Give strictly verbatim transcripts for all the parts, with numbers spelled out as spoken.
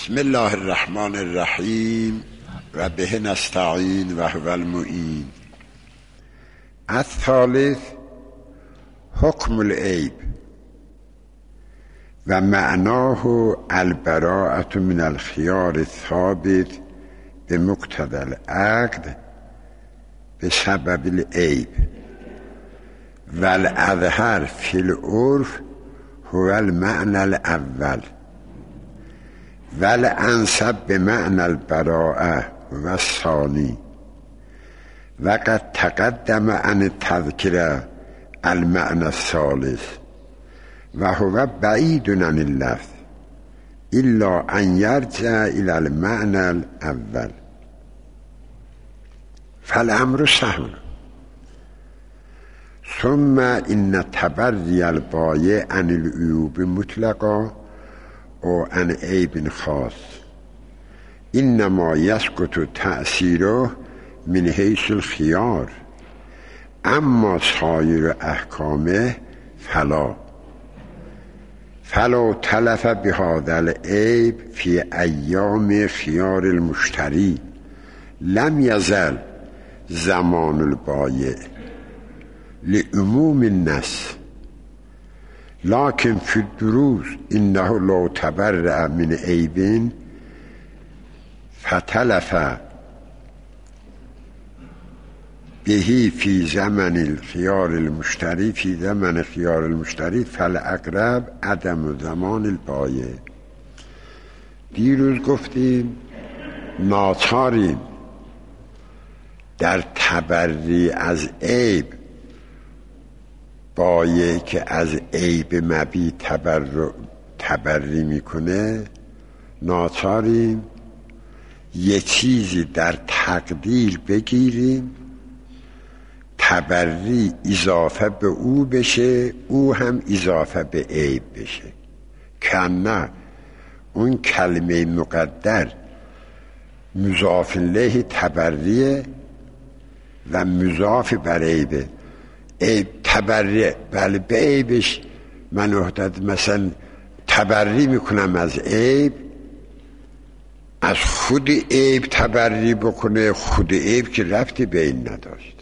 بسم الله الرحمن الرحیم و به نستعین و هو المعین. الثالث حکم العیب و معناه البراءة من الخیار الثابت به مقتضی العقد به سبب العیب و الاظهر فی العرف هو المعنى الاول و الانسب به معنى البراءة و الثانی و قد تقدم عن تذکر المعنى الثالث و هو بعید عن اللفظ الا ان یرجع الى المعنى الاول فالامر سهل. ثم ان تبری البایع عن العیوب مطلقا او عن عیب خاص انما یسقط تأثیره من حیث الخیار اما سایر احکامه فلا فلا تلف بهذا العیب فی ایام خیار المشتری لم یزل زمان البایع لعموم الناس لكن في الدروس انه لو تبرأ من عیب فتلف به في زمن الخيار المشتري في زمن خيار المشتري فالاقرب عدم زمان البایع. دیروز گفتیم ناچاریم در تبری از عیب بایع که از عیب مبی تبر تبری میکنه ناچاریم یه چیزی در تقدیر بگیریم تبری اضافه به او بشه او هم اضافه به عیب بشه که نه اون کلمه مقدر مضاف الیه تبریه و مضاف بر عیبه. عیب تبری بله به عیبش من وحدت مثلا تبری میکنم از عیب از خود عیب تبری بکنه خود عیب که ربطی به این نداشت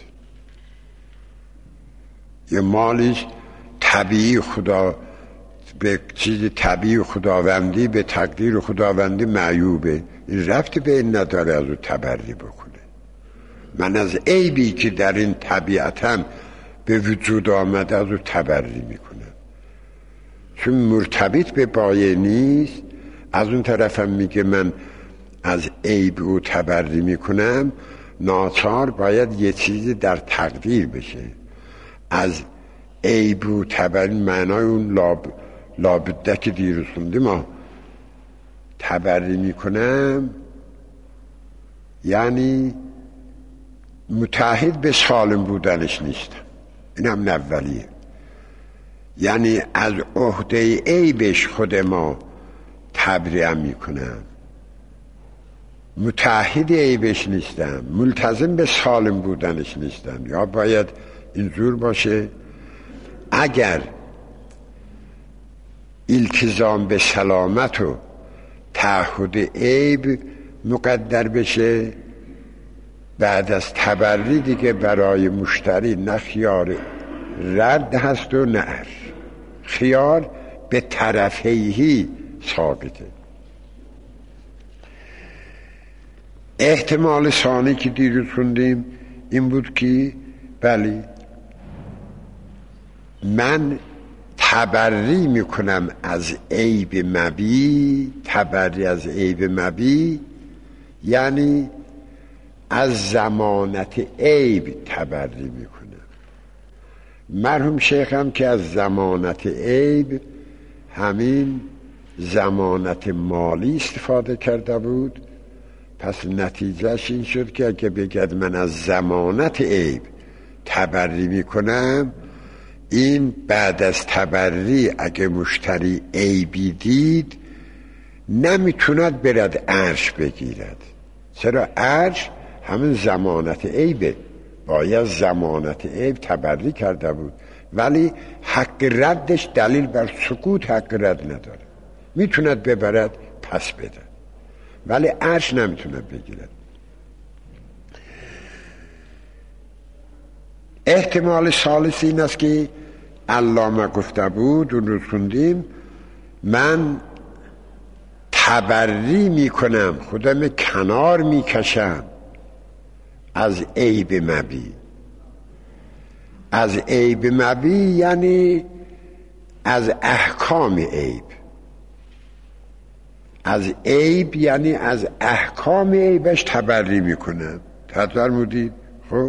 یه مالیش طبیعی خدا به چیز طبیعی خداوندی به تقدیر خداوندی معیوبه این ربطی به این نداره از او تبری بکنه. من از عیبی که در این طبیعتم به وجود آمده از او تبری میکنم چون مرتبط به بایع نیست. از اون طرفم میگه من از عیب او تبری میکنم ناچار باید یه چیزی در تقدیر بشه. از عیب او تبری معنای اون لاب لابده که دیروز خوندیم ما تبری میکنم یعنی متعهد به سالم بودنش نیستم. این هم اولیه یعنی از عهده عیبش خود ما تبریه میکنم متعهد عیبش نیستم ملتزم به سالم بودنش نیستم. یا باید اینجور باشه اگر التزام به سلامت و تعهد عیب مقدر بشه بعد از تبری دیگه برای مشتری نه خیار رد هست و نه عرض. خیار به طرفیهی ثابته. احتمال ثانی که دیروز خوندیم این بود که بلی من تبری میکنم از عیب مبی تبری از عیب مبی یعنی از ضمانت عیب تبری میکنم. مرحوم شیخم که از ضمانت عیب همین ضمانت مالی استفاده کرده بود پس نتیجهش این شد که اگه بگد من از ضمانت عیب تبری میکنم این بعد از تبری اگه مشتری عیبی دید نمیتوند برد عرش بگیرد. چرا عرش همین ضمانت عیبه باید ضمانت عیب تبری کرده بود ولی حق ردش دلیل بر سکوت حق رد نداره میتوند ببرد پس بده. ولی عرش نمیتونه بگیره. احتمال ثالث این است که علامه گفته بود، اون رو خوندیم، من تبری میکنم، خودم کنار میکشم از عیب مبی. از عیب مبی یعنی از احکام عیب. از عیب یعنی از احکام عیبش تبری میکنم. تطور مودید؟ خب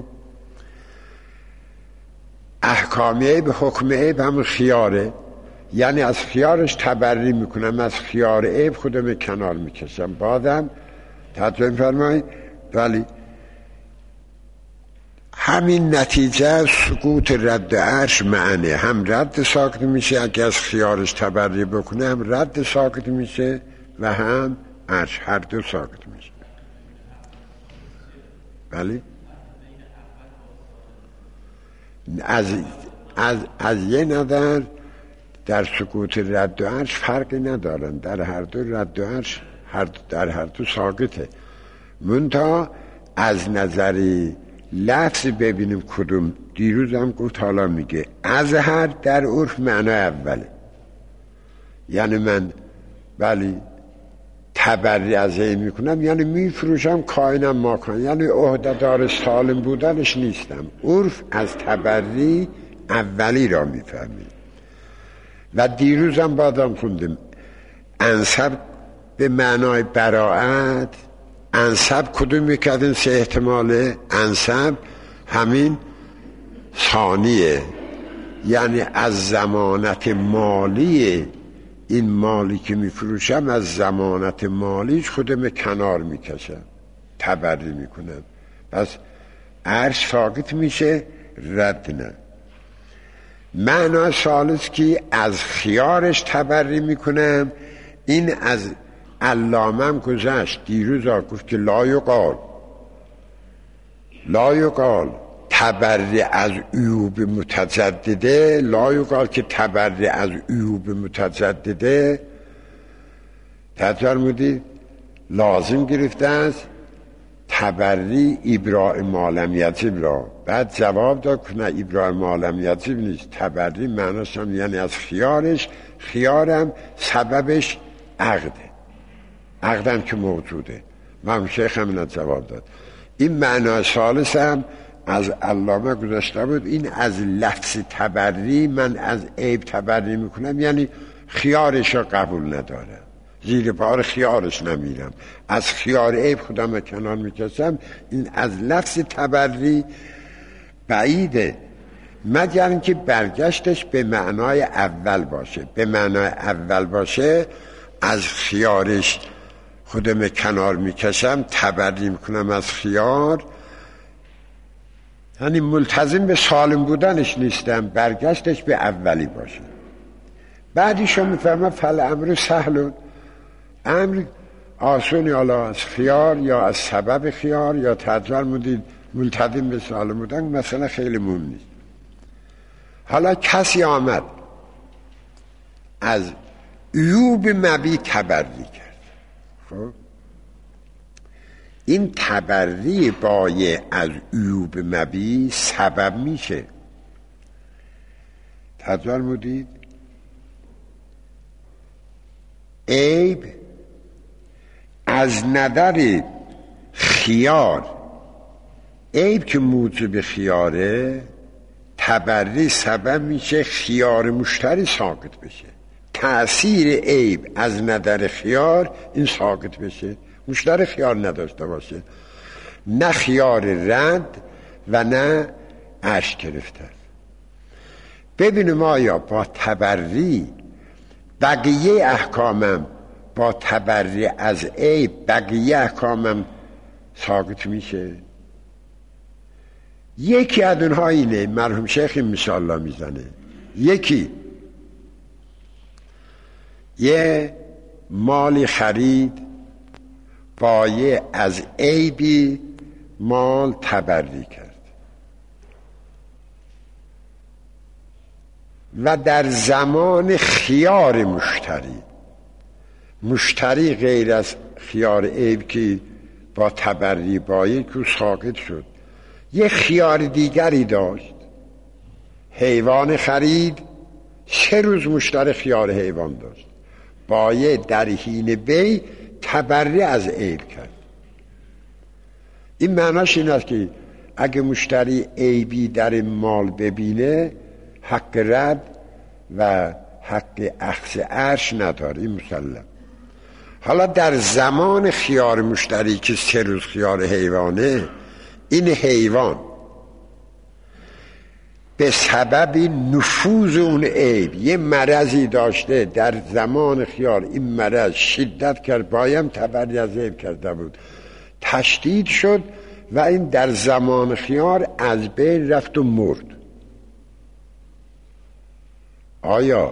احکام عیب، حکم عیب هم خیاره، یعنی از خیارش تبری میکنم، از خیار عیب خودم کنار میکشم. بعدم تطور فرمایید ولی همین نتیجه سقوط رد عرش معنی، هم رد ساکت میشه اگه از خیارش تبری بکنه، هم رد ساکت میشه و هم عرش، هر دو ساکت میشه. بله از از از یه نظر در سقوط رد و عرش فرقی ندارن، در هر دو رد و عرش هر در هر دو ساکته. منتها از نظری لفظ ببینیم کدوم. دیروز هم گفت حالا میگه از هر در عرف معنی اوله، یعنی من ولی تبری از این میکنم یعنی میفروشم کائنم ماکان، یعنی عهده‌دار سالم بودنش نیستم. عرف از تبری اولی را میفهمید. و دیروز هم بعدم خوندیم انسب به معنای براعت. انسب کدوم میکردن؟ سه احتماله. انسب همین ثانیه، یعنی از ضمانت مالی این مالی که میفروشم، از ضمانت مالیش خودم کنار میکشم، تبری میکنم. پس عرش ساقط میشه، رد نه. معنی ثالث که از خیارش تبری میکنم، این از علامم گذشت. دیروز ها گفت که لا یقال لا یقال تبری از عیوب متجدده، لا یقال که تبری از عیوب متجدده تطور مودید لازم گرفته است تبری ابراء ما لم یجب را. بعد جواب داد که نه، ابراء ما لم یجب نیست. تبری معناش هم یعنی از خیارش، خیارم سببش عقده، عقدم که موجوده. من شیخ هم جواب داد. این معنی ثالث هم از علامه گذاشته بود، این از لفظ تبری، من از عیب تبری میکنم یعنی خیارش رو قبول ندارم، زیر پار خیارش نمیرم، از خیار عیب خودم کنار میکشم. این از لفظ تبری بعیده، مگر اینکه برگشتش به معنای اول باشه. به معنای اول باشه از خیارش خودم کنار میکشم، تبری میکنم از خیار، یعنی ملتزم به سالم بودنش نیستم، برگشتش به اولی باشه. بعدیشو میفهمم فل امر سهل، امر آسونی، حالا از خیار یا از سبب خیار یا تدوار مدید ملتزم به سالم بودن مثلا خیلی مهم نیست. حالا کسی آمد از عیوب مبی تبری کرد، خب این تبری بایه از عیوب مبی سبب میشه. تدوار مدید عیب از نظر خیار، عیب که موجب خیاره، تبری سبب میشه خیار مشتری ساقط بشه. تأثیر عیب از نظر خیار این ساقط بشه، مشتری خیار نداشته باشه، نه خیار رد و نه عرش گرفتن. ببینیم آیا با تبری بقیه احکامم، با تبری از عیب بقیه احکامم ساقط میشه؟ یکی از اونها اینه، مرحوم شیخ این مثال میزنه. یکی یه مالی خرید، بایه از عیبی مال تبری کرد و در زمان خیار مشتری، مشتری غیر از خیار عیب که با تبری بایی که ساقط شد، یه خیار دیگری داشت، حیوان خرید، سه روز مشتری خیار حیوان داشت، بایه در حین بی تبری از عیب کرد. این معناش این است که اگه مشتری عیبی در مال ببینه حق رد و حق اخذ عرش نداره، این مسلم. حالا در زمان خیار مشتری که سه روز خیار حیوانه، این حیوان به سبب نفوذ اون عیب یه مرضی داشته، در زمان خیار این مرض شدت کرد، بایم تبری از عیب کرده بود، تشدید شد و این در زمان خیار از بین رفت و مرد. آیا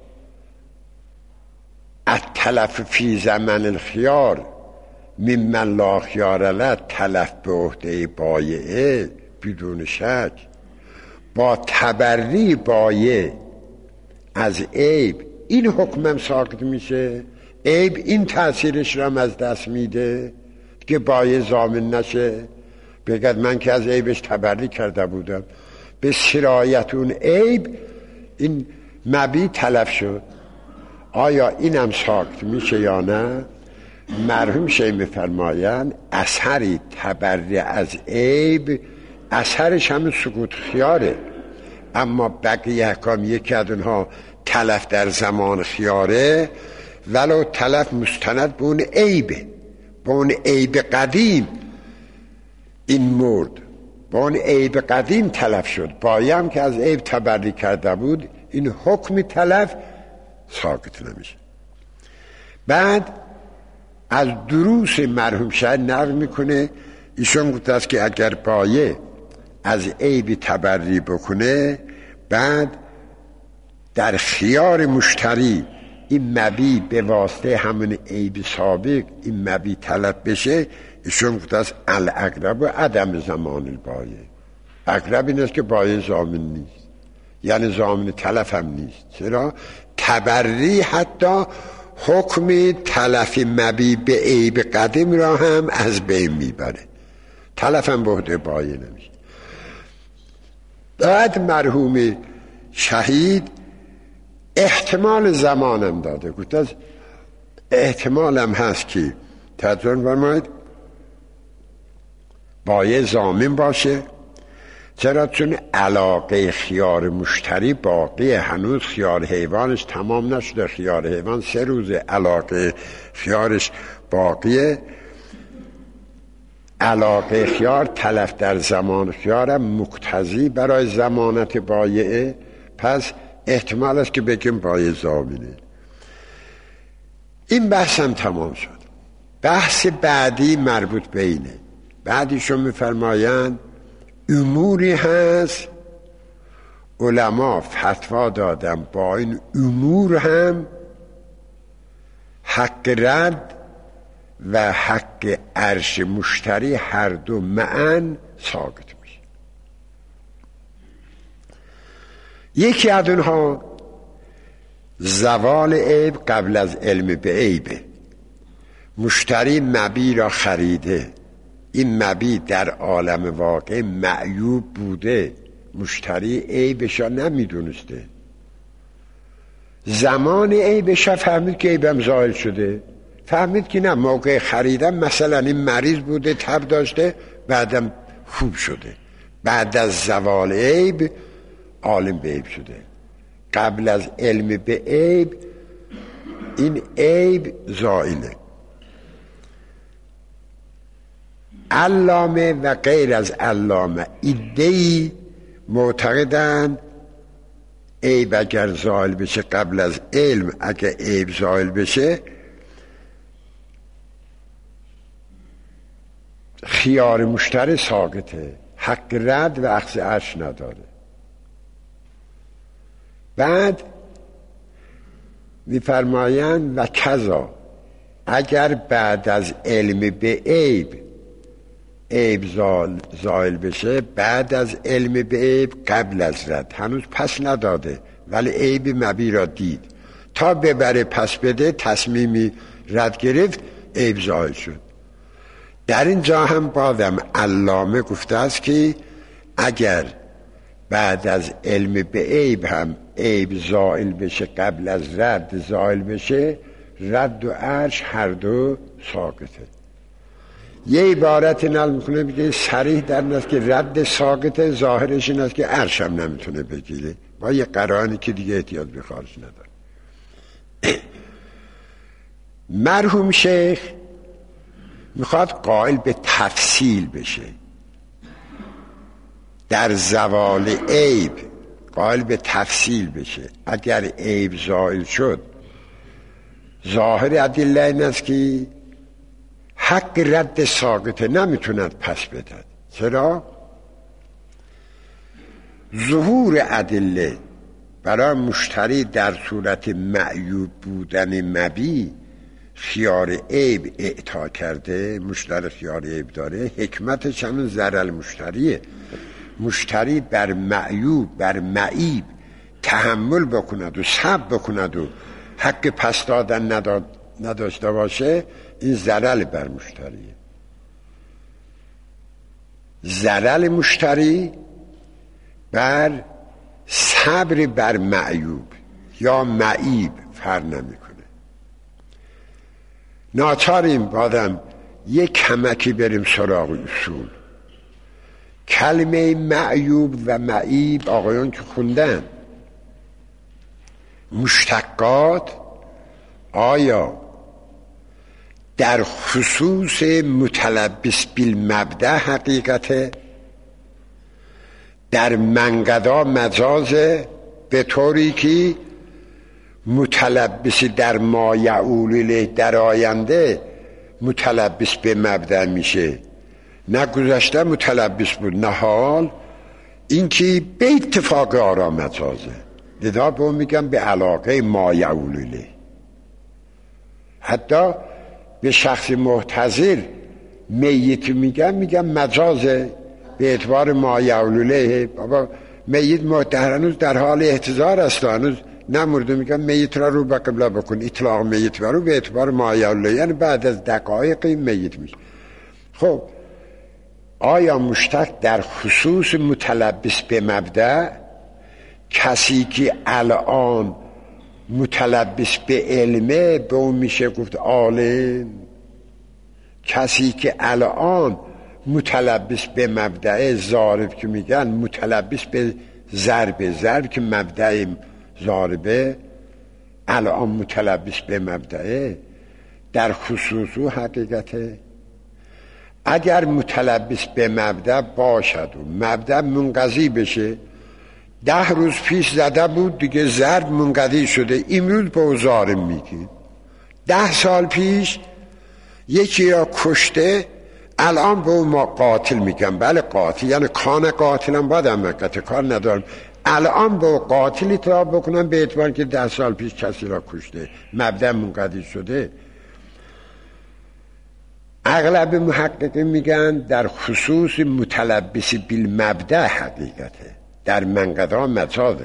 التلف فی زمن الخیار ممن لا خیار له تلف به عهده بایعه؟ بدون شک با تبری بایع از عیب این حکمم ساقط میشه. عیب این تأثیرش را از دست میده که بایع ضامن نشه، بگد من که از عیبش تبری کرده بودم، به سرایت اون عیب این مبی تلف شد. آیا اینم ساقط میشه یا نه؟ مرحوم شیخ میفرمایند اثری تبری از عیب اثرش همون سکوت خیاره، اما بقیه احکام یکی از اونها تلف در زمان خیاره، ولو تلف مستند به اون عیبه، به اون عیب قدیم این مرد، به اون عیب قدیم تلف شد، بایم که از عیب تبری کرده بود این حکم تلف ساقط نمیشه. بعد از دروس مرحوم شیخ نقل میکنه، ایشون گفته است که اگر بایع از عیب تبری بکنه، بعد در خیار مشتری این مبی به واسطه همون عیب سابق این مبی تلف بشه، ایشون گفته است الاقرب و عدم زمان البایع. اقرب این است که بایع ضامن نیست، یعنی ضامن تلف هم نیست. چرا؟ تبری حتی حکم تلف مبی به عیب قدیم را هم از بین میبره، تلف هم به عهده بایع نمیشه. بعد مرحوم شهید احتمال زمانم داده، گفت از احتمالم هست که تدرون فرماید بایع ضامن باشه. چرا؟ چون علاقه خیار مشتری باقی، هنوز خیار حیوانش تمام نشده، خیار حیوان سه روز علاقه خیارش باقیه، علاقه خیار تلف در زمان خیارم مقتضی برای ضمانت بایعه، پس احتمال است که بگیم بایع ضامنه. این بحثم تمام شد. بحث بعدی مربوط به اینه. بعدیشون میفرمایند اموری هست علما فتوا دادن با این امور هم حق رد و حق عرش مشتری هر دو معن ساقط میشه. یکی از اونها زوال عیب قبل از علم به عیبه. مشتری مبی را خریده، این مبی در عالم واقع معیوب بوده، مشتری عیبش را نمیدونسته، زمان عیبش را فهمید که عیبم زائل شده، فهمید که نه موقع خریدم مثلا این مریض بوده، تب داشته، بعدم خوب شده، بعد از زوال عیب عالم به عیب شده. قبل از علم به عیب این عیب زائله. علامه و غیر از علامه ایده‌ای معتقدند عیب اگر زائل بشه قبل از علم، اگر عیب زائل بشه خیار مشتری ساقطه، حق رد و اخذ عرش نداره. بعد میفرمایند و کذا اگر بعد از علم به عیب عیب زائل بشه، بعد از علم به عیب قبل از رد، هنوز پس نداده ولی عیب مبی را دید، تا ببره پس بده تصمیمی رد گرفت، عیب زائل شد. در اینجا هم بازم علامه گفته است که اگر بعد از علم به عیب هم عیب زائل بشه، قبل از رد زائل بشه، رد و عرش هر دو ساقطه. یه عبارت نقل میکنه میگه صریح در این است که رد ساقطه، ظاهرش این است که عرش هم نمیتونه بگیره، با یه قرائنی که دیگه احتیاط به خارج نداره. مرحوم شیخ میخواد قائل به تفصیل بشه، در زوال عیب قائل به تفصیل بشه. اگر عیب زائل شد، ظاهر ادله این است که حق رد ساقطه نمیتوند پس بدهد. چرا؟ ظهور ادله برای مشتری در صورت معیوب بودن مبی خیار عیب اعطا کرده، مشتری خیار عیب داره، حکمتش همون ضرر مشتریه. مشتری بر معیوب، بر معیب تحمل بکند و صبر بکند و حق پس دادن نداد نداشته باشه، این ضرر بر مشتریه. ضرر مشتری بر صبر بر معیوب یا معیب فرق نمیکنه. ناچاریم بادم یک کمکی بریم سراغ اصول. کلمه معیوب و معیب آقایان که خوندن، مشتقات آیا در خصوص متلبس بالمبدأ حقیقته، در منقضا مجازه، به طوری که متلبس در ما یعول الیه در آینده متلبس به مبدأ میشه، نه گذشته متلبس بود، نه حال. این که به اتفاق آرا مجازه، لذا به میگم به علاقه ما یعول الیه. حتی به شخص محتضر میت میگم میگم مجازه به اعتبار ما یعول الیه. بابا میت محتضر هنوز در حال احتضار است، هنوز نمرده، میگم میت را رو به قبله بکن، اطلاق میت برو به اعتبار ما یعول الیه، یعنی بعد از دقایق میت میشه. خب آیا مشتق در خصوص متلبس به مبدأ، کسی که الان متلبس به علمه به اون میشه گفت عالم؟ کسی که الان متلبس به مبدأ ضارب که میگن متلبس به ضرب، ضرب که مبدأ ضاربه، الان متلبس به مبدأ در خصوص و حقیقته. اگر متلبس به مبدأ باشد و مبدأ منقضی بشه، ده روز پیش زده بود دیگه ضرب منقضی شده، امروز به او ظالم میگی. ده سال پیش یکی را کشته، الان به او ما قاتل میگم. بله قاتل، یعنی کان قاتلم بادم وقت کار ندارم، الان به او قاتل اطلاق بکنم به اعتبار که ده سال پیش کسی را کشته، مبدأ منقضی شده. اغلب محققین میگن در خصوص متلبس بالمبدأ حقیقته، در منقضا مجازه.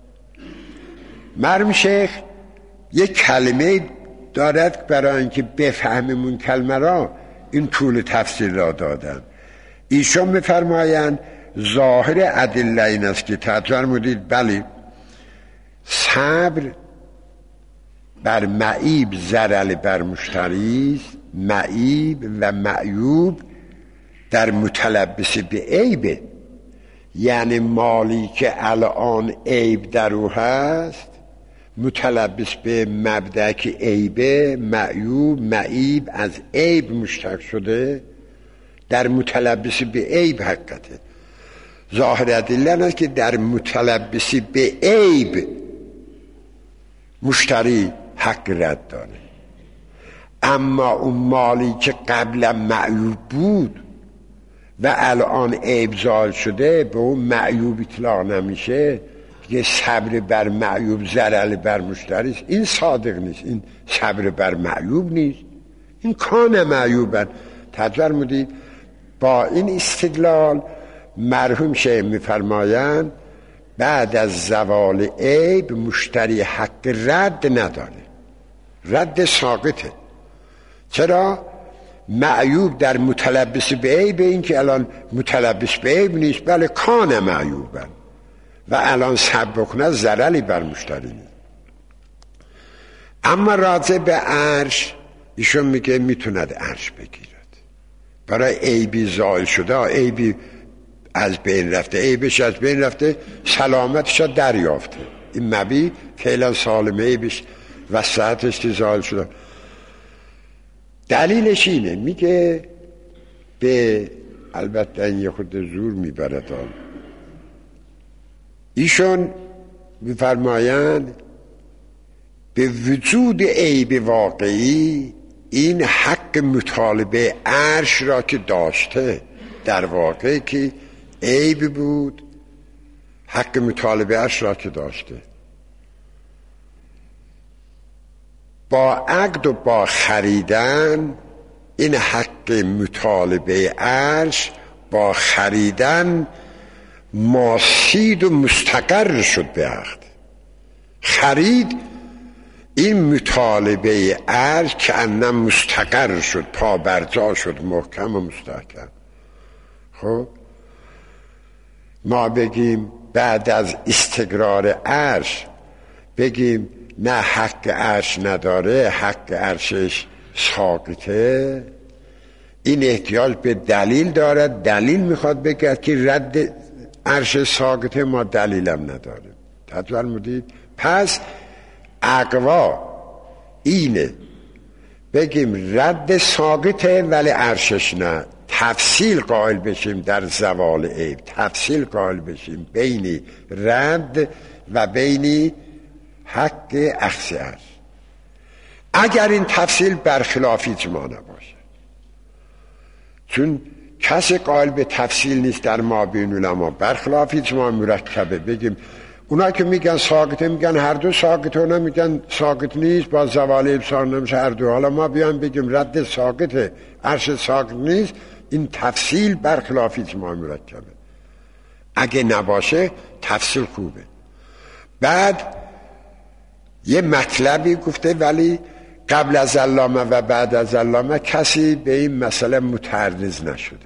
مرحوم شیخ یک کلمه دارد برای اینکه بفهمیم اون کلمه را، این طول تفسیر را دادن. ایشون میفرمایند ظاهر ادله این است که تفرمودید بله صبر بر معیب ضرر بر مشتری است، معیب و معیوب در متلبس به عیبه، یعنی مالی که الان عیب در او هست متلبس به مبدأ که عیبه، معیوب معیب از عیب مشتق شده، در متلبس به عیب حقیقته. ظاهر ادله است که در متلبس به عیب مشتری حق رد داره، اما اون مالی که قبلا معیوب بود و الان عیب زال شده به اون معیوب اطلاق نمیشه، دیگه صبر بر معیوب ضرر بر مشتری است. این صادق نیست، این صبر بر معیوب نیست، این کان معیوبن. تفرمودید با این استدلال مرحوم شیخ میفرمایند بعد از زوال عیب مشتری حق رد نداره، رد ساقطه. چرا؟ معیوب در متلبس به عیب، این که الان متلبس به عیب نیست، بله کان معیوبن و الان سب بکنه ضرری بر مشتری نیست. اما راجع به عرش ایشون میگه میتوند عرش بگیرد برای عیبی زائل شده، عیبی از بین رفته، عیبش از بین رفته، سلامتش را دریافته. این مبی فعلا سالم، عیبش و صحتش زائل شده. دلیلش اینه، میگه به البته این یه خود زور میبرد آن. ایشون میفرمایند به وجود عیب واقعی این حق مطالبه عرش را که داشته، در واقع که عیب بود، حق مطالبه عرش را که داشته، با عقد و با خریدن این حق مطالبه عرش با خریدن ماسید و مستقر شد به عقد. خرید این مطالبه عرش که انم مستقر شد، پا برجا شد، محکم و مستحکم. خب ما بگیم بعد از استقرار عرش بگیم نه حق عرش نداره، حق عرشش ساقطه، این احتیاج به دلیل دارد. دلیل میخواد بگه که رد عرش ساقطه، ما دلیلم نداریم. تطور مدید پس اقوا اینه بگیم رد ساقطه ولی عرشش نه. تفصیل قائل بشیم در زوال عیب، تفصیل قائل بشیم بین رد و بین حق اخذ عرش. اگر این تفصیل برخلاف اجماع نباشه، چون کسی قائل به تفصیل نیست در مابین علما، برخلاف اجماع مرکبه، بگیم اونا که میگن ساقطه میگن هر دو ساقطه، اونا میگن ساقط نیست با زوال عیب ساقط نمیشه هر دو. حالا ما بیان بگیم رد ساقطه عرش ساقط نیست، این تفصیل برخلاف اجماع مرکبه. اگه نباشه تفصیل خوبه. بعد یه مطلبی گفته ولی قبل از علامه و بعد از علامه کسی به این مسئله متعرض نشده.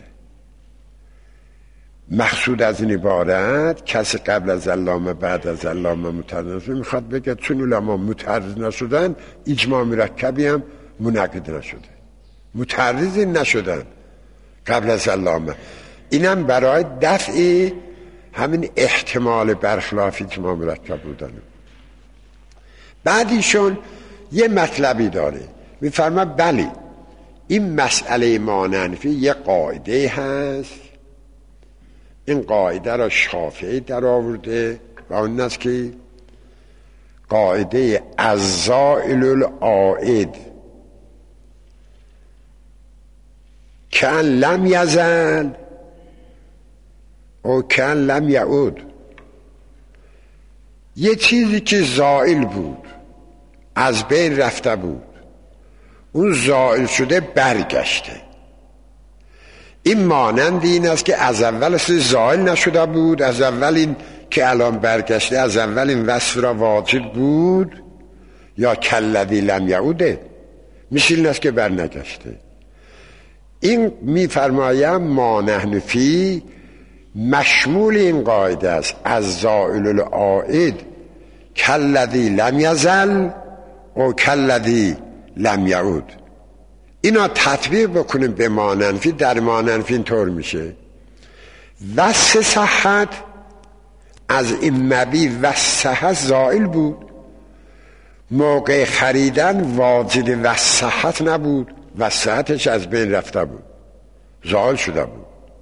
مقصود از این عبارت کسی قبل از علامه بعد از علامه متعرض نشده، میخواد بگه چون علما متعرض نشدن اجماع مرکبی هم منعقد نشده، متعرض نشدن قبل از علامه. اینم برای دفع همین احتمال برخلاف اجماع مرکب بودن. بعدیشون یه مطلبی داره، میفرما بلی این مسئله ماننفی یه قاعده هست، این قاعده را شافعی در آورده و اون است که قاعده الزائل العائد کان لم یزل او کان لم یعود. یه چیزی که زائل بود، از بین رفته بود، اون زائل شده برگشته، این مانند این است که از اول زائل نشده بود، از اول این که الان برگشته از اول این وصف را واجد بود، یا کلذی لم یعوده، مثل این است که برنگشته. این میفرمایم ما نحن فی مشمول این قاعده است، از زائل العائد کلذی لم یزل و کلذی لم یعود. اینا تطبیق بکنیم به ماننفی، در ماننفی اینطور میشه وصف صحت از این مبی وصف صحت زائل بود، موقع خریدن واجد وصف صحت نبود، وصف صحتش از بین رفته بود، زائل شده بود.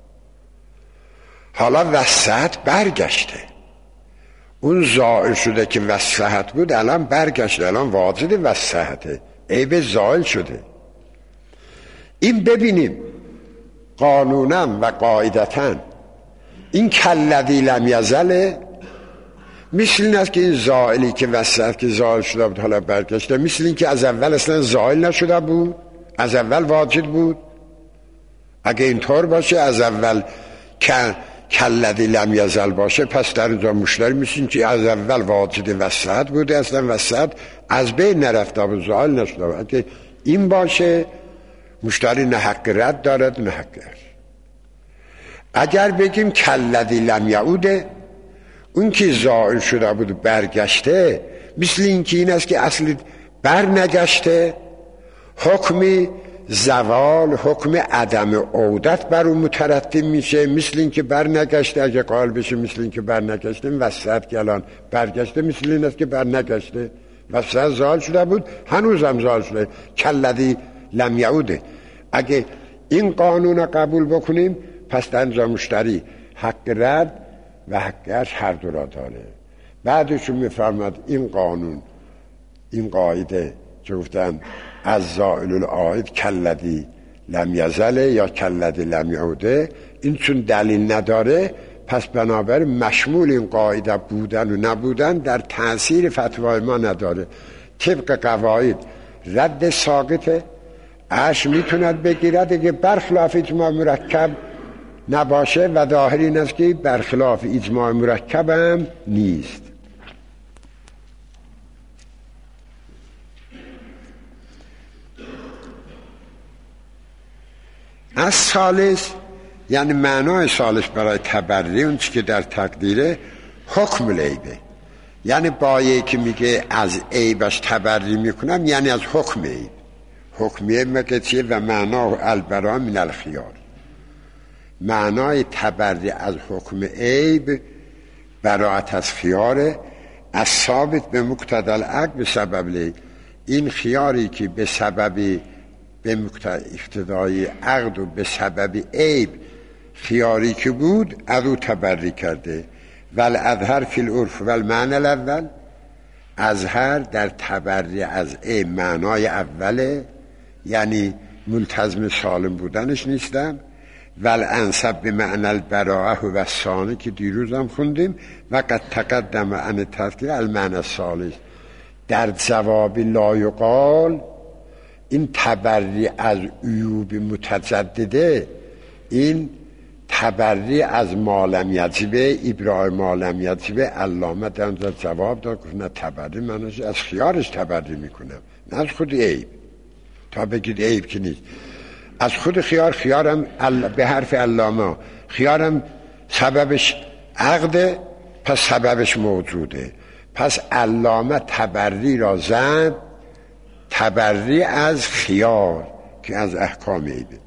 حالا وصف صحت برگشته، اون زائل شده که وصف صحت بود الان برگشته، الان واجد وصف صحته، عیب زائل شده. این ببینیم قانونا و قاعدتا این کلذی لم یزل مثل این است که این زائلی که وسط که زائل شده بود حالا برگشته، مثل این که از اول اصلا زائل نشده بود، از اول واجد بود. اگه اینطور باشه از اول کلذی لم یزل باشه، پس در اینجا مشتری مثل این که از اول واجد وسط بوده، اصلا وسط از بین نرفته بود، زائل نشده بود. اگه این باشه مشتری نه حق رد دارد نه حق عرض. اگر بگیم کالذی لم یعوده، اون که زائل شده بود برگشته، مثل این که این است که اصلی بر نگشته، حکم زوال حکم عدم عودت بر اون مترتب میشه. مثل این که بر نگشته اگه قائل بشه مثل این که بر نگشته، وسط که الان برگشته مثل این است که بر نگشته، وسط زال شده بود هنوز هم زال شده. کالذی لم یعوده. اگه این قانون رو قبول بکنیم پس در مشتری حق رد و حق عرض هر دو را داره. بعدشون میفرماد این قانون، این قاعده که گفتن از زائل العائد کالذی لم یزل یا کالذی لم یعوده، این چون دلیل نداره پس بنابراین مشمول این قاعده بودن و نبودن در تأثیر فتوای ما نداره. طبق قواعد رد ساقطه، عرش میتوند بگیرد که برخلاف اجماع مرکب نباشه و ظاهر این است که برخلاف اجماع مرکب هم نیست. از ثالث یعنی معنای ثالث برای تبری اون چی که در تقدیره حکم العیبه، یعنی بایی که میگه از عیبش تبری میکنم یعنی از حکم عیب. حکم عیب مگه چیه؟ و معنای البرا من الخیار، معنای تبری از حکم عیب براءت از خیاره، از ثابت به مقتضی العقل به سبب لی. این خیاری که به سبب به اقتضای عقد و به سبب عیب خیاری که بود از او تبری کرده. ول اظهر فی العرف ول معنی الاول، اظهر در تبری از عیب معنای اوله، یعنی ملتزم سالم بودنش نیستم. ول انسب به معنی البراءه و ثانی که دیروز هم خوندیم. و قد تقدم عن تذکیر المعنی الثالث. در جواب لا یقال این تبری از عیوب متجدده، این تبری از مالم یجبه، ابراء مالم یجبه، علامه در جواب داد گفت نه تبری منش از خیارش تبری میکنم نه از خود عیب. تا بگید عیب که نیست، از خود خیار. خیارم به حرف علامه خیارم سببش عقده پس سببش موجوده. پس علامه تبری را زد، تبری از خیار که از احکام عیبه.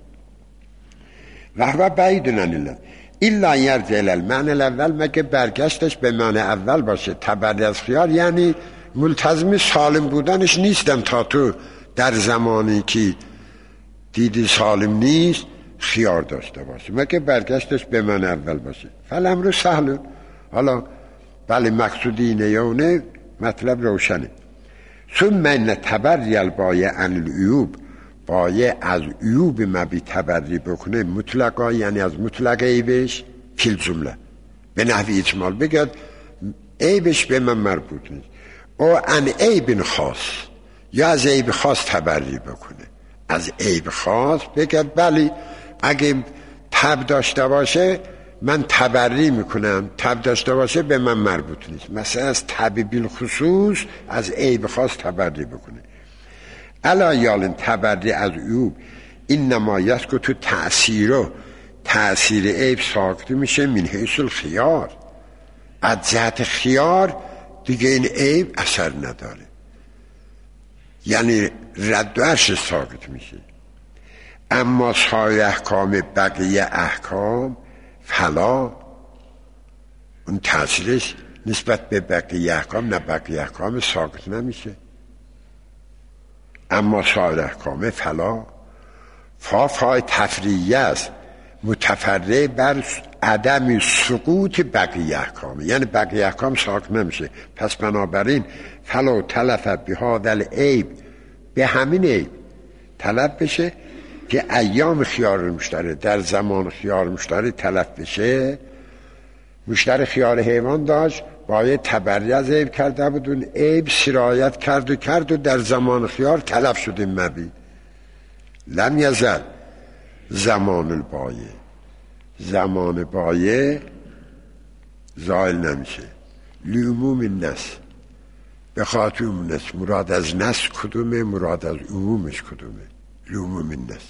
و هو بعید عن الله الا یرجع الی المعنی الاول، مگه برگشتش به معنی اول باشه. تبری از خیار یعنی ملتزم سالم بودنش نیستم تا تو در زمانی که دیدی سالم نیست خیار داشته باشه، مگه برگشتش به معنی اول باشه. فالامر سهل. حالا بله مقصودی اینه یا نه، مطلب روشنه. ثم ان تبری البایع عن العیوب، بایع از عیوب مبی تبری بکنه مطلقا، یعنی از مطلق عیبش فی الجمله به نحوی اجمال بگد عیبش به من مربوط نیست. او عن عیب خاص، یا از عیب خاص تبری بکنه. از عیب خاص بگد بله اگه تب داشته باشه من تبری میکنم، تب داشته باشه به من مربوط نیست. مثلا از تب بالخصوص از عیب خاص تبری بکنه. الا یالن تبری از عیوب این نمایت که تو تأثیرو تأثیر عیب ساخته میشه من حیث الخیار، از جهت خیار دیگه این عیب اثر نداره، یعنی رد و عرش ساقط میشه. اما سایر احکام بقیه احکام فلا، اون تأثیرش نسبت به بقیه احکام نه، بقیه احکام ساقط نمیشه. اما سایر احکام فلا، فا فای تفریعی است متفرع بر عدم سقوط بقیه احکام، یعنی بقیه احکام ساقط نمیشه. پس بنابراین فلا تلف بهذا العیب، به همین عیب تلف بشه که ایام خیار مشتری در زمان خیار مشتری تلف بشه. مشتری خیار حیوان داشت باید تبری از عیب کرده بود، اون عیب سرایت کرد و کرد و در زمان خیار تلف شد این مبی. لم یزل زمان البایع، زمان بایع زائل نمیشه. لعموم النص، به خاطر عموم نص. مراد از نص کدومه؟ مراد از عمومش کدومه؟ لعموم النص.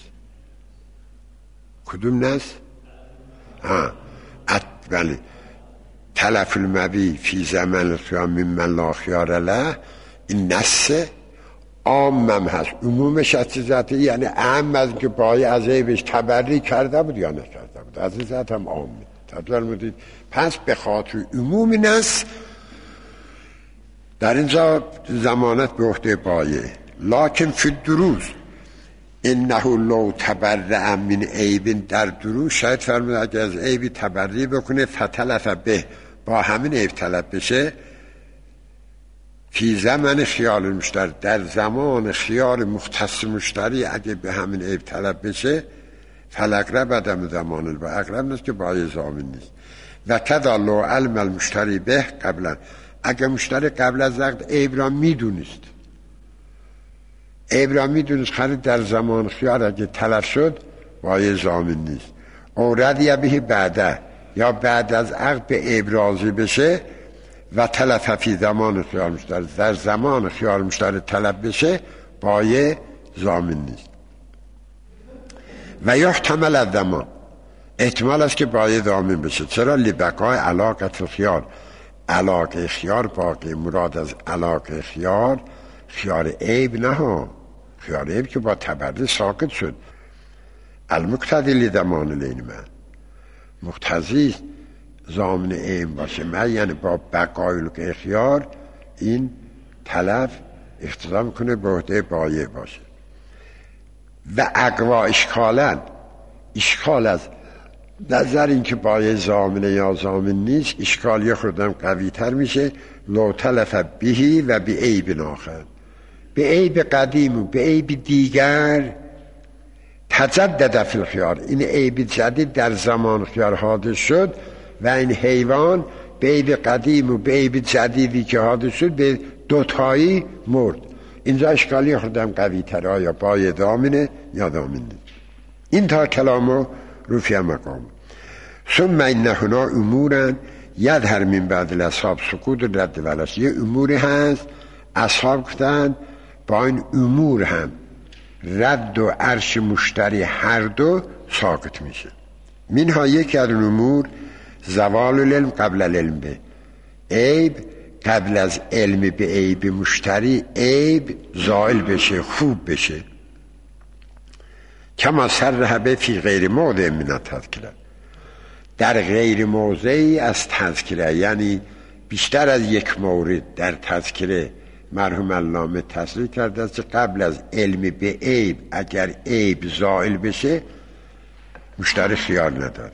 کدوم نص؟ ها ات بله تلف المبی فی زمن الخیار ممن لا خیار له، این نص عامم هست، عمومش از ذاته، یعنی اهم از که بای از عیبش تبری کرده بود یا نکرده بود، از ذات هم عام تطور مدید. پس به خاطر عمومی نص در اینجا ضمانت به عهده بایه. لکن فی الدروس انه لو تبرع من عیب، در دروس شاید فرمود اگر از عیبی تبری بکنه فتلف به، با همین عیب طلب بشه، فی زمن خیال مشتری، در زمان خیال مختص مشتری اگه به همین عیب طلب بشه، فالاقرب عدم ضمان البا، اقرب نیست که بای ضامن نیست. و کذا لو علم المشتری به قبلا، اگه مشتری قبل از عقد عیب را میدونست، عیب را میدونست خرید در زمان خیال اگه تلف شد بای ضامن نیست. او رضی به بعده، یا بعد از عقد به عیب راضی بشه و تلف فی زمان خیال مشتری، در زمان خیال مشتری طلب بشه بای ضامن نیست. و یحتمل الضمان، احتمال است که بای ضامن بشه. چرا؟ لبقای علاقت خیار، علاقه خیار باقی. مراد از علاقه خیار خیار عیب نه ها، خیار عیب که با تبری ساقط شد. المقتضی لضمان العین من، مقتضی ضامن عین باشه من، یعنی با بقای خیار این تلف اقتضا میکنه به عهده بایع باشه. و اقوا اشکالا، اشکال از نظر این که بایع ضامنه یا ضامن نیست، اشکالی خودم قوی تر میشه. لو تلف بهی و به عیب آخر، به عیب قدیم و به عیب دیگر تجدد فی الخیار، این عیب جدید در زمان خیار حادث شد و این حیوان به عیب قدیم و به عیب جدیدی که حادث شد به دوتایی مرد. اینجا اشکالی خودم قوی تر، آیا بای ضامنه یا ضامن نیست. این تا کلامو رفع مقام. ثم این هنا امورن یظهر من بعد الاصحاب سقوط رد ولش، یه اموری هست اصحاب گفتن با این امور هم رد و عرش مشتری هر دو ساقط میشه. منها یکی از امور زوال العلم قبل العلم به، عیب قبل از علم به عیب مشتری عیب زائل بشه، خوب بشه. کما صرح فی غیر موضع من التذکره، در غیر موضعی از تذکره، یعنی بیشتر از یک مورد در تذکره مرحوم علامه تصریح کرده است که قبل از علم به عیب اگر عیب زائل بشه مشتری خیار نداره.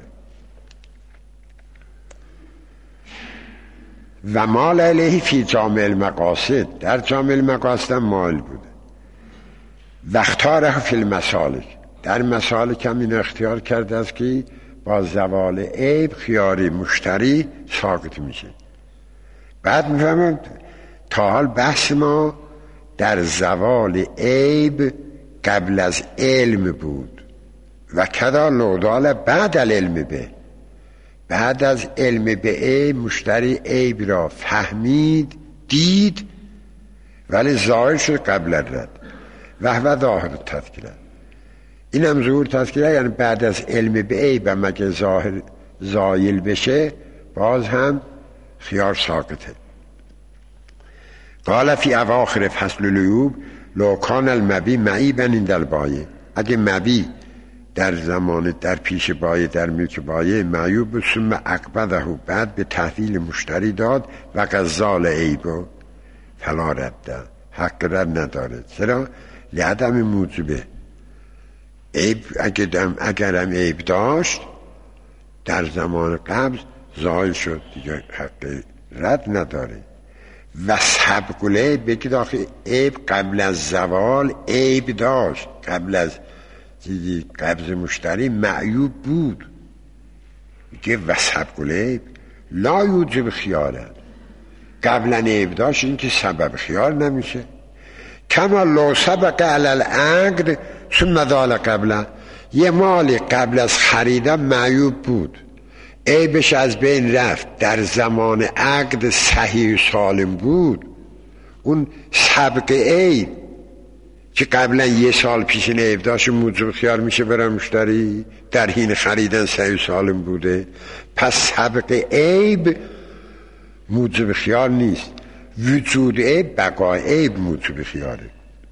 و مال علیه فی جامع المقاصد، در جامع المقاصد مال بوده. و اختاره فی المسالک، در مسالک هم این اختیار کرده است که با زوال عیب خیاری مشتری ساقط میشه. بعد میفهمم تا حال بحث ما در زوال عیب قبل از علم بود و کدا لودال بعد العلم به، بعد از علم به عیب مشتری عیب را فهمید دید ولی ظاهر شد قبل الرد و هو ظاهر تذکره. این هم ظهور تذکره، یعنی بعد از علم به عیب هم اگه ظاهر زایل بشه باز هم خیار ساقطه. قال فی اواخر فصل العیوب لو کان المبی معیبا عند البایع، اگه مبی در زمان در پیش بایع در ملک بایع معیوب ثم عقبده، بعد به تحویل مشتری داد و غزال عیبو فلا رده، حق رد نداره. چرا؟ لعدم موجبه، عیب اگرم عیب داشت در زمان قبل زائل شد دیگه حق رد نداره. و سبق العیب بگید آخه عیب قبل از زوال عیب داشت، قبل از قبض مشتری معیوب بود که و سبق العیب لا یوجب خیاره، قبلا عیب داشت این که سبب خیار نمیشه. کما لو سبق علی العقد ثم ذال قبلا، یه مالی قبل از خریدن معیوب بود عیبش از بین رفت، در زمان عقد صحیح سالم بود، اون سبق عیب که قبلا یه سال پیش این عیب داشت موجب خیار میشه برای مشتری در حین خریدن صحیح سالم بوده. پس سبق عیب موجب خیار نیست، وجود عیب بقای عیب موجب خیاره.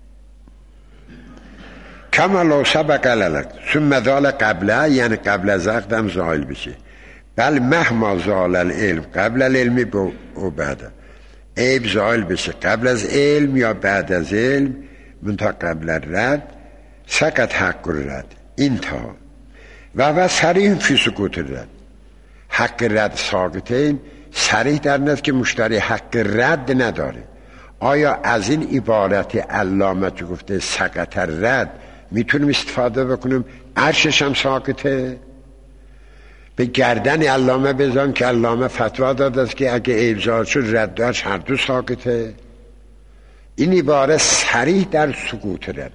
کما لو سبق لک ثم زال قبله، یعنی قبل از عقدم زائل بشه. بل مهما زال العلم قبل العلم و بعد، عیب زائل بشه قبل از علم یا بعد از علم، منتها قبل الرد سقط حق الرد انتها و و صریح فی سکوت الرد. حق رد ساقطین صریح در نست که مشتری حق رد نداره. آیا از این عبارت علامه که گفته سقط الرد میتونیم استفاده بکنیم عرشش هم ساقطه؟ به گردن علامه بزن که علامه فتوا داده است که اگه عیب زائل شد رد و عرش هر دو ساقطه. این عبارت صریح در سکوت رد،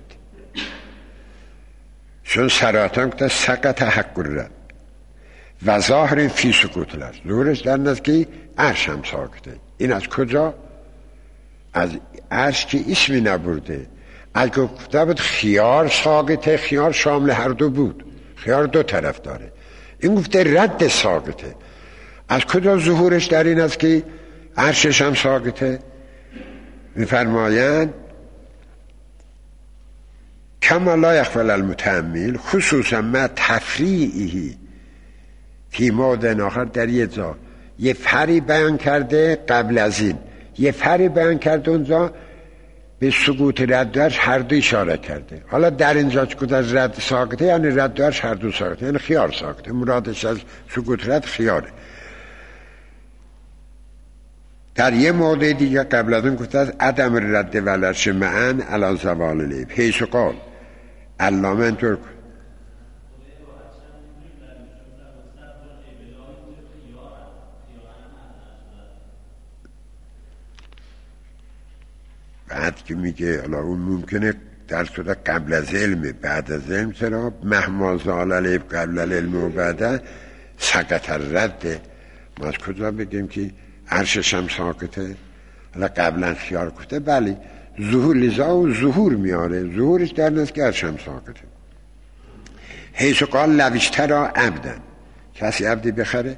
چون صراحتاً که سقط حق الرد و ظاهر فی سکوت الرد، ظهورش در نزد که عرش هم ساقطه. این از کجا؟ از عرش که اسمی نبرده. اگه گفته بود خیار ساقطه، خیار شامل هر دو بود، خیار دو طرف داره. این گفته رد ساقطه. از کجا ظهورش در این است که عرشش هم ساقطه؟ میفرمایند کما لا یخفل المتأمل خصوصا ما تفریعی فی موضع آخر. در یه جا یه فری بیان کرده قبل از این، یه فری بیان کرده اونجا به سقوط ردش هر دو اشاره کرده. حالا در اینجا که از رد ساقطه یعنی ردش هر دو ساقطه، یعنی خیار ساقطه. مرادش از سقوط رد خیاره. در یه موضع دیگه قبل از اون گفته از عدم رد ولرش معن علی زوال العیب حیث قال علامه اینطور بعد که میگه حالا اون ممکنه در صورت قبل از علم بعد از علم، چرا مهما زال العیب قبل العلم و بعد سقط الرد. ما از کجا بگیم که عرشش هم ساقطه؟ حالا قبلا خیار گفته بلی ظهور لذا و ظهور میاره، ظهورش در نست که عرش هم ساقطه. حیث قال لویشترا عبدن، کسی عبدی بخره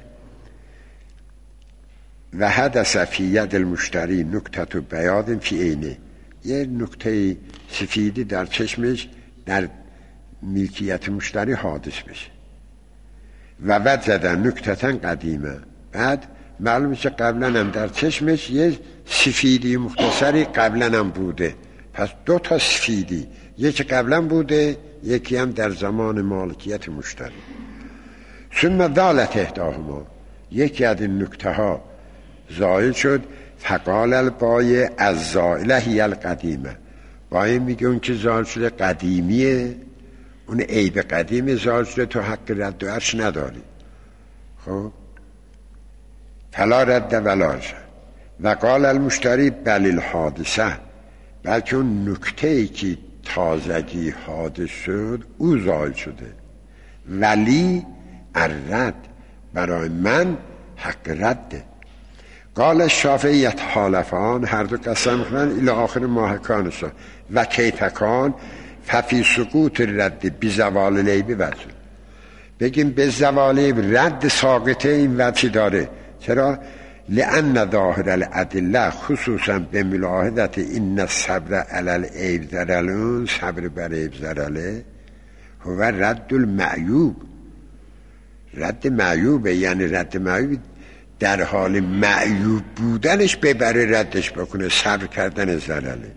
و حدث فی ید المشتری نکتت و بیاد فی عینه، یه نکته سفیدی در چشمش در ملکیت مشتری حادث بشه. و ود زدن نکتتن قدیمه، بعد معلومه که قبلا هم در چشمش یه سفیدی مختصری قبلا هم بوده. پس دو تا سفیدی، یکی قبلا بوده یکی هم در زمان مالکیت مشتری. ثم دالت احداهما، یکی از این نکته ها زائل شد. فقال البای از زائله هی القدیمه، بای میگه اون که زائل شده قدیمیه، اون عیب قدیم زائل شده، تو حق رد و عرش نداری. خب فلا رد ولا عرش. و قال المشتری بل الحادثه، بلکه اون نکته ای که تازگی حادث شد او زائل شده. ولی الرد، برای من حق رده. قال الشافعی یتحالفان، هر دو قسم میخورن الی آخر ماهکانش و کیفکان ففی سقوط رد بی زوال العیب وجه. بگیم به زوال رد ساقطه این وجه داره. چرا؟ لأن ظاهر الادله خصوصا به ملاحظت این الصبر علی العیب ضررون، صبر بر عیب ضرره هو رد المعیوب، رد معیوبه، یعنی رد معیوب در حال معیوب بودنش ببره ردش بکنه، صبر کردن ضرره.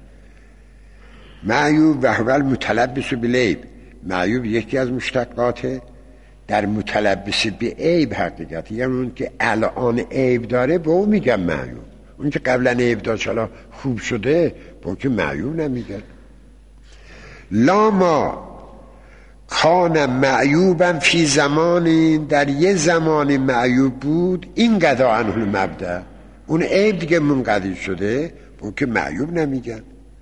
معیوب و هو المتلبس بالعیب، معیوب یکی از مشتقاته در متلبس به عیب حقیقت، یعنی اون که الان عیب داره به اون میگن معیوب. اون که قبلا عیب داشت حالا خوب شده به اون که معیوب نمیگن. لا ما کان معیوبا فی زمانی، در یه زمانی معیوب بود، این قضا عنه المبدأ، اون عیب دیگه منقضی شده به اون که معیوب نمیگن.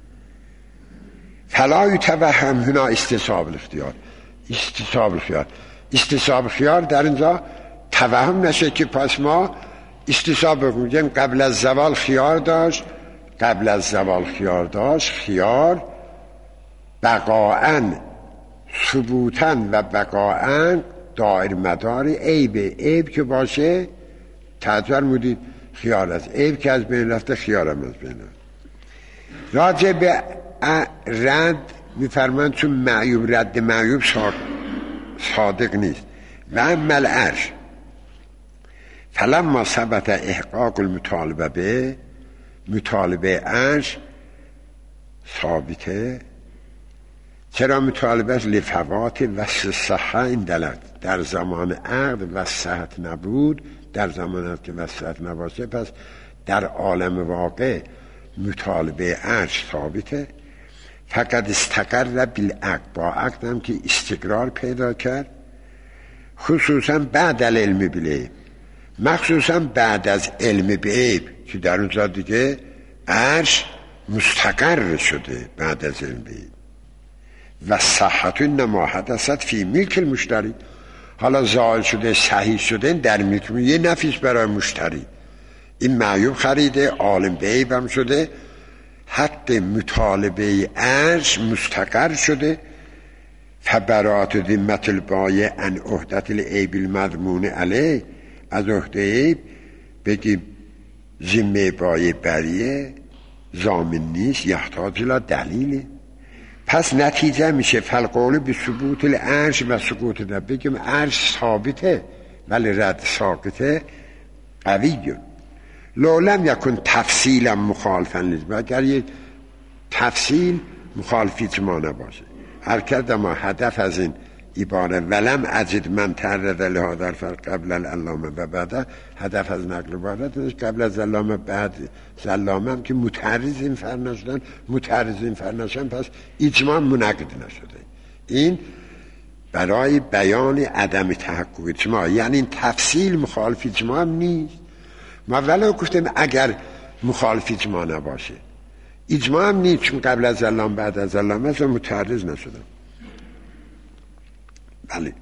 فلا یتوهم هنا استصحاب الاختیار، استصحاب الاختیار استصحاب خیار در اینجا توهم نشه که پس ما استصحاب بگویم قبل از زوال خیار داشت، قبل از زوال خیار داشت، خیار بقاءً ثبوتاً و بقاءً دایر مدار عیب. عیب که باشه تعجر مودید خیال است، عیب که از بین رفته خیالم از بین رفت. راجع به رد میفرمایند چون معیوب رد معیوب صادق نیست. و اما العرش فلما ثبت احقاق المطالبه به مطالبه عرش ثابته. چرا مطالبهش لفوات وصف صحه این دلت در زمان عقد و صحت نبود، در زمان که وصف نباشه پس در عالم واقع مطالبه عرش ثابته. فقط استقر بالعقد، با عقد هم که استقرار پیدا کرد، خصوصا بعد العلم بالعیب، مخصوصا بعد از علم به عیب که در اونجا دیگه عرش مستقر شده بعد از علم به عیب. و صحت انما حدثت فی ملک المشتری، حالا زائل شده صحیح شده در ملک یه نفیس برای مشتری، این معیوب خریده عالم به عیب هم شده، حتی مطالبه عرش مستقر شده. فبرات ذمت البایع عن عهدت العیب المضمون علیه، از عهده عیب بگیم ذمه بایع بریه ضامن نیست، یحتاج الی دلیل. پس نتیجه میشه فالقول به ثبوت العرش و سقوط ده، بگیم عرش ثابته ولی رد ساقطه قویه. لولم یکن تفصیلا مخالفا لازم، اگر یک تفصیل مخالفی ما نباشه. هر کرده ما هدف از این عباره ولم اجد من ترد لها در فرق قبل العلامه و بعد، هدف از نقل عبارت قبل از علامه بعد علامه هم که متعرض این فر نشدن، متعرض این فر نشدن پس اجماع منعقد نشده. این برای بیان عدم تحقق اجماع، یعنی این تفصیل مخالف اجماع هم نیست. ما ولو گفتیم اگر مخالف اجماع نباشه اجماع هم نیست، چون قبل از علامه بعد از علامه اصلا متعرض نشدن. بله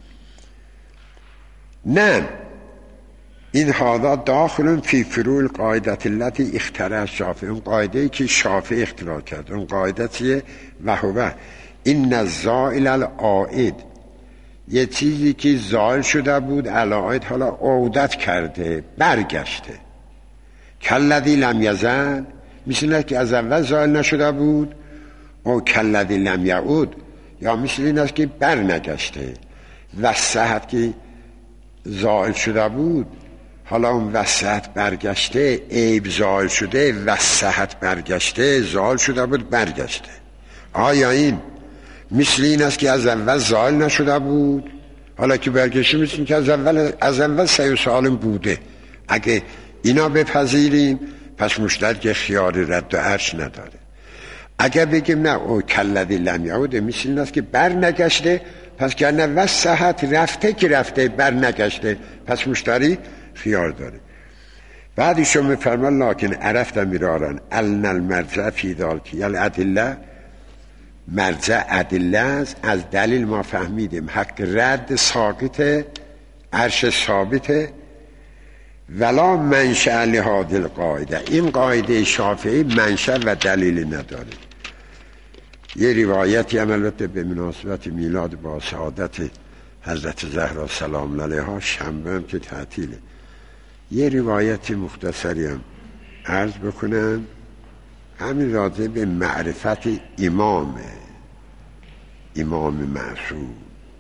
نه، این هذا داخل فی فروع القاعده التي اخترع الشافعی، اون قاعده‌ای که شافعی اختراع کرد. اون قاعده چیه؟ و هو این الزائل العائد، یه چیزی که زائل شده بود العائد حالا عودت کرده برگشته. کالذی لم یزل، مثل که از اول زائل نشده بود، او کالذی لم یعود، یا مثل این است که بر نگشته. و صحت که زائل شده بود حالا اون وسط برگشته، عیب زائل شده، و صحت برگشته، زائل شده بود برگشته. آیا این مثل این است که از اول زائل نشده بود حالا که برگشته، مثل که از اول از اول صحیح سالم بوده؟ اگه اینا بپذیریم پس مشترک خیار رد و عرش نداره. اگر بگیم نه او کالذی لم یعود، مثل این است که بر نگشته، پس که نه و صحت رفته که رفته بر نگشته، پس مشتری خیار داره. بعدشون میفرمان لکن عرفت میرارن ان المرجع فی ذلک الادله، مرجع ادله است، از دلیل ما فهمیدیم حق رد ساقط عرش ثابته. ولا منشأ لهذه القاعده، این قاعده شافعی منشأ و دلیل نداره. یه روایتی هم البته به مناسبت میلاد با سعادت حضرت زهرا سلام علیها، شنبه هم که تعطیله، یه روایت مختصری هم عرض بکنم، همین راجع به معرفت امام امام معصوم.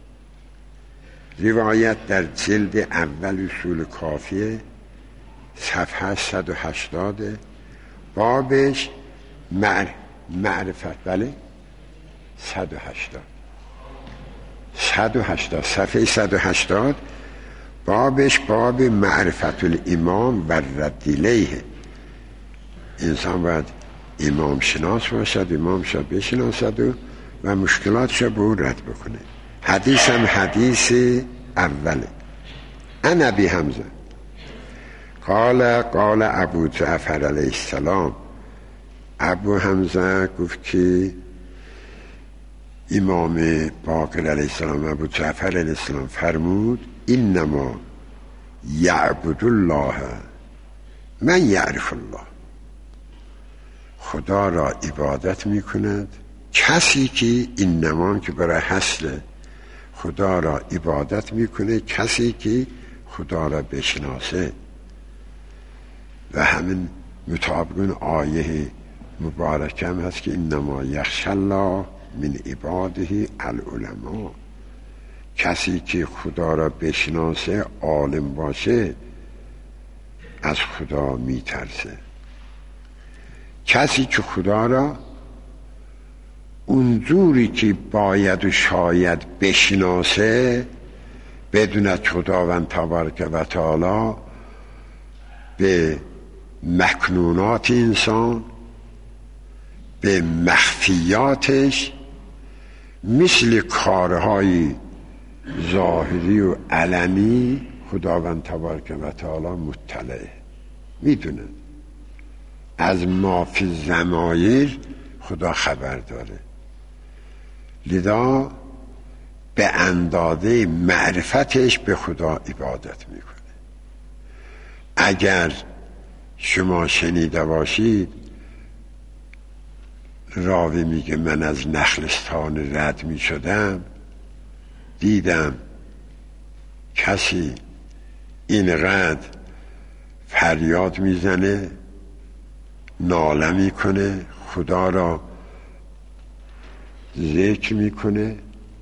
روایت در جلد اول اصول کافیه صفحه صد و هشتاد، بابش مع... معرفت، بله صد و هشتاد صد و هشتاد صفحه صد و هشتاد، بابش باب معرفت الامام و رد الیه. انسان باید امام شناس باشد، امام شد بشناسد و, و مشکلاتش به او رد بکنه. حدیث هم حدیث اوله. ان ابی حمزه قال قال ابو جعفر علیه السلام، ابو حمزه گفت که امام باقر علیه السلام ابو جعفر علیه السلام فرمود انما یعبد الله من یعرف الله، خدا را عبادت می کند کسی که این نمان که برای حصل خدا را عبادت میکنه، کسی که خدا را بشناسه. و همین مطابق اون آیه مبارکه هم هست که انما یخشی الله من عباده العلماء. کسی که خدا را بشناسه، عالم باشه، از خدا میترسه. کسی که خدا را اونجوری که باید و شاید بشناسه، بدوند خداوند تبارک و تعالی به مکنونات انسان، به مخفیاتش، مثل کارهای ظاهری و علنی خداوند تبارک و تعالی مطلعه، میدونه. از ما فی الضمایر خدا خبر داره. لذا به اندازه معرفتش به خدا عبادت میکنه. اگر شما شنیده باشید راوی میگه من از نخلستان رد میشدم، دیدم کسی اینقدر فریاد میزنه، ناله میکنه، خدا را ذکر میکنه،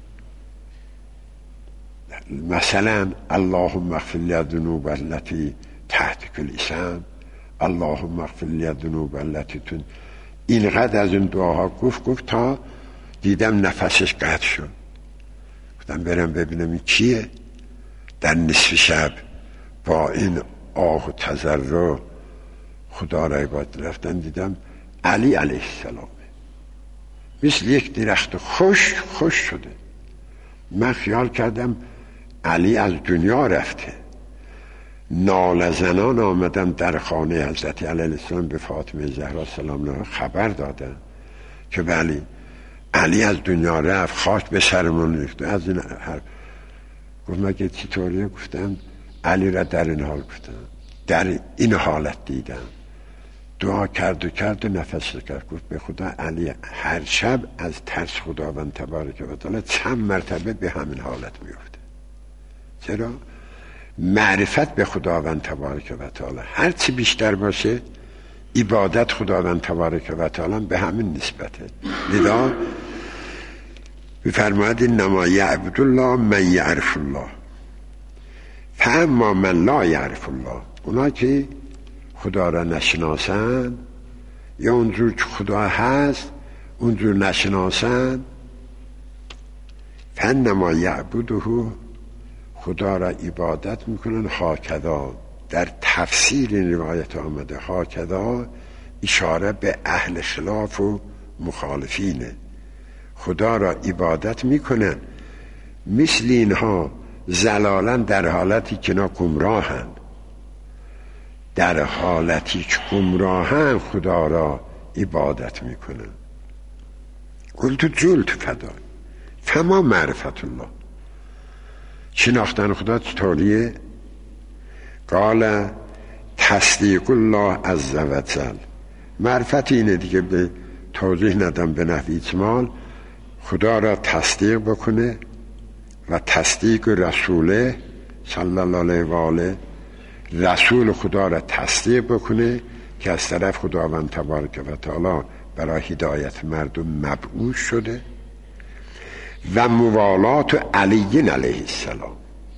مثلا اللهم اغفر لی الذنوب التي تحت کل اسم، اللهم اغفر لی الذنوب التي تون، اینقدر از این دعاها گفت گفت تا دیدم نفسش قطع شد. گفتم برم ببینم این کیه. در نصف شب با این آه و تضرع خدا را عبادت رفتن، دیدم علی علیه السلام مثل یک درخت خوش خوش شده. من خیال کردم علی از دنیا رفته. ناله زنان آمدم در خانه حضرت علی علیه السلام، به فاطمه زهرا سلام الله خبر دادن که بلی علی از دنیا رفت، خاک به سرمون ریخت. از این حرف گفت مگه چطوریه؟ گفتم علی را در این حال گفتم، در این حالت دیدم. دعا کرد و کرد و نفس کرد. گفت به خدا علی هر شب از ترس خداوند تبارک و تعالی چند مرتبه به همین حالت میفته. چرا؟ معرفت به خداوند تبارک و تعالی هر چی بیشتر باشه، عبادت خداوند تبارک و تعالی به همین نسبته. لذا بفرماید انما یعبد الله من یعرف الله فاما من لا یعرف الله. اونا که خدا را نشناسن یا اونجور که خدا هست اونجور نشناسن، فانما یعبده، خدا را عبادت میکنن هاکذا. در تفسیر این روایت آمده هاکذا اشاره به اهل خلاف و مخالفینه. خدا را عبادت میکنن مثل اینها ضلالا، در حالتی که اینا گمراهن، در حالتی که گمراهن خدا را عبادت میکنن. قلت جلت فدا فما معرفت الله. شناختن خدا چطوریه؟ قال تصدیق الله عز و جل. معرفت اینه دیگه، به توضیح ندم به نحو اجمال. خدا را تصدیق بکنه و تصدیق رسوله صلی الله علیه و آله، رسول خدا را تصدیق بکنه که از طرف خداوند تبارک و تعالی برای هدایت مردم مبعوث شده، و موالات علی علیه السلام.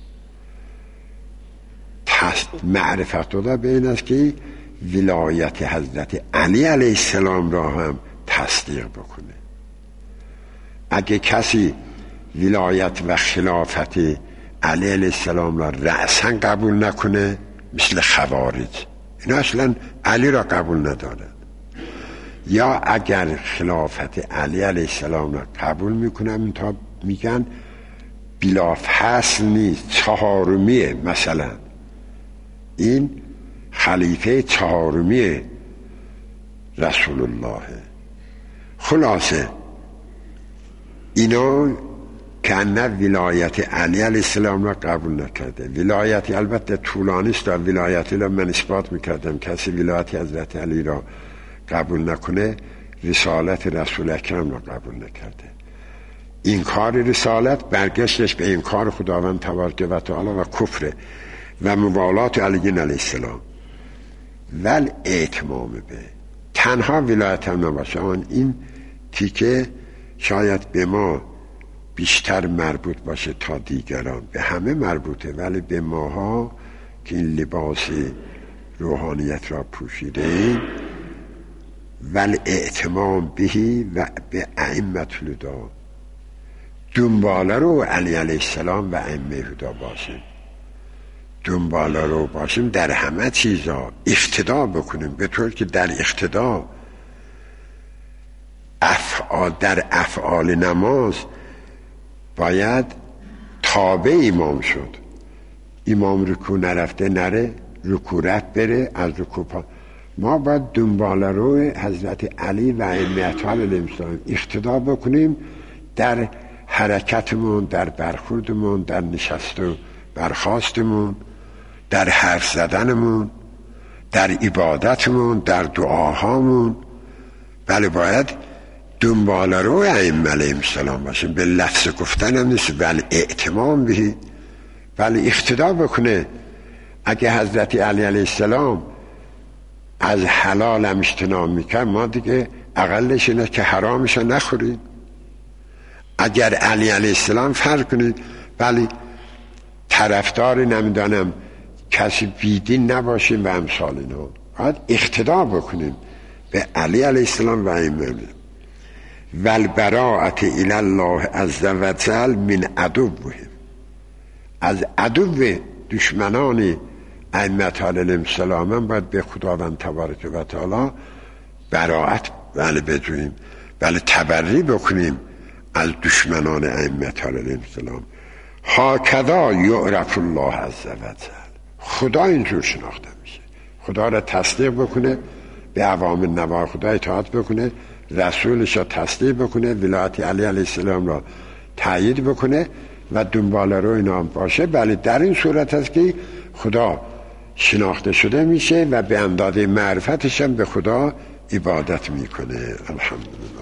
معرفت الله به این است که ولایت حضرت علی علیه السلام را هم تصدیق بکنه. اگه کسی ولایت و خلافت علی علیه السلام را رأساً قبول نکنه، مثل خوارج، اینا اصلا علی را قبول ندارن. یا اگر خلافت علی علیه السلام را قبول میکنن تا میگن بلا فصل نیست، چهارمیه، مثلا این خلیفه چهارمی رسول الله. خلاصه اینا که نه ولایت علی علیه السلام را قبول نکرده. ولایت البته طولانی است، ولایتی را من اثبات میکردم کسی ولایت حضرت علی را قبول نکنه رسالت رسول اکرم را قبول نکرده. این کار رسالت برگشتش به این کار خداوند تبارک و تعالی و کفر و موالات علی علیه السلام ول اتمام به تنها ولایت هم نباشه. آن این تیکه شاید به ما بیشتر مربوط باشه تا دیگران، به همه مربوطه، ولی به ماها که این لباس روحانیت را پوشیده ایم ول اعتمام بهی و به ائمة الهدی دنباله رو علی علیه السلام و ائمه هدا باشیم، دنباله رو باشیم در همه چیزا، اقتدا بکنیم به طور که در اقتدا افعال در افعال نماز باید تابع امام شد. امام رکوع نرفته نره، رکوع رفت بره، از رکوع پا ما باید دنباله رو حضرت علی و ائمه الهدی اقتدا بکنیم در حرکتمون، در برخوردمون، در نشست و برخاستمون، در حرف زدنمون، در عبادتمون، در دعاهامون. بله باید دنباله رو ائمه علیهم السلام باشیم، به لفظ گفتن هم نیست ولی اعتمام بهی، ولی اقتدا بکنه. اگه حضرت علی علیه السلام از حلال هم اجتناب میکرد ما دیگه اقلش اینه که حرامش نخوریم. اگر علی علیه السلام فرق کنید ولی طرفدار نمیدانم کسی بیدین نباشیم و امثال اینا، باید اقتدا بکنیم به علی علیه السلام و ائمه و البراءة الی الله عز و جل من عدوهم، از عدو دشمنان ائمه علیهم السلام باید به خداوند تبارک و تعالی براءت ولی بجوییم، ولی تبری بکنیم از دشمنان ائمه علیهم السلام. هاکذا یعرف الله عز و جل، خدا اینجور شناخته میشه. خدا را تصدیق بکنه، به اوامر نواهی خدا اطاعت بکنه، رسولش را تصدیق بکنه، ولایت علی علیه السلام را تایید بکنه و دنباله رو اینا باشه. بله در این صورت است که خدا شناخته شده میشه و به اندازه معرفتش هم به خدا عبادت میکنه. الحمدلله.